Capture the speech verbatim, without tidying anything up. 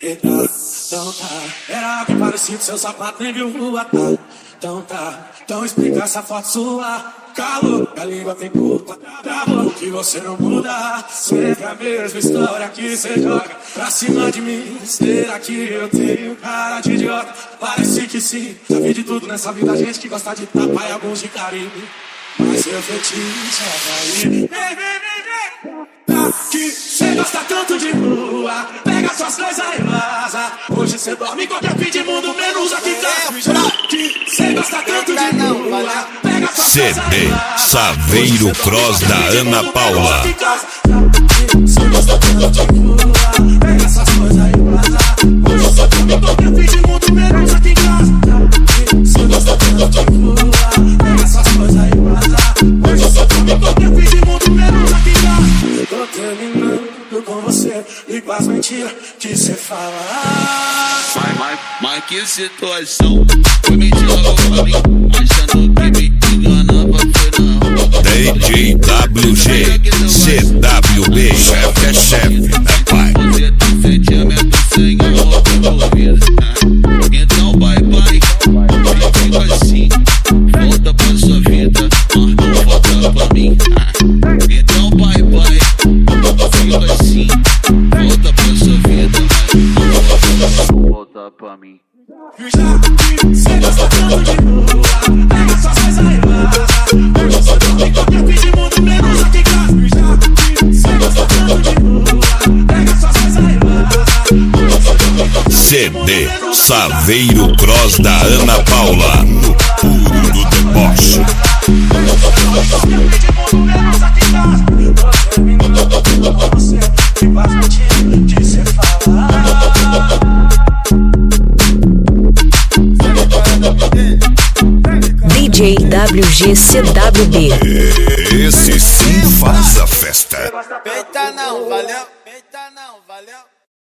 Então tá, era algo parecido, seu sapato nem viu rua, tá? Então tá, então explica essa foto sua. Calor, a língua tem culpa, travou que você não muda. Sempre a mesma história que você joga pra cima de mim. Será que eu tenho cara de idiota? Parece que sim, já vi de tudo nessa vida, gente que gosta de tapa e alguns de carinho. Mas seu fetiche é cair. Vem, vem, vem, vem. Tá que cê gosta tanto de rua, pega suas coisas e vaza. Hoje cê dorme em qualquer fim de mundo, menos aqui em casa. Tá que cê gosta tanto de rua, pega suas C D Saveiro Cross da Ana Paula. Cê gosta tanto de rua, pega suas coisas e vaza. Hoje cê dorme em qualquer fim de mundo, menos aqui em casa. Cê gosta tanto de rua, pega suas coisas e vaza. Hoje cê dorme em qualquer fim de mundo, menos aqui em casa. Tô terminando com você e com as mentiras que cê fala. Mas, mas, mas que situação. Foi mentira logo pra mim, achando que me enganava, foi não. D J W G C W B, chefe é chefe, né pai? Você tem sentimento sem amor envolvido. Então bye bye, fica assim. Volta pra sua vida, mas não volta pra mim. Então bye bye, fica assim. Volta pra sua vida, mas não volta pra mim. Cê gosta tanto de rua, pega suas coisas e vaza. Hoje cê dorme em qualquer fim de mundo, menos aqui em casa. Cê gosta tanto de rua, pega suas coisas e vaza. Hoje cê dorme em qualquer C D Saveiro Cross da Ana Paula, no puro do deboche. Hoje cê dorme em qualquer fim de mundo, menos aqui em casa. Tô terminando com você e com as mentiras que cê fala. D J W G C W B. Esse sim faz a festa. Peita não, valeu? Peita não, valeu?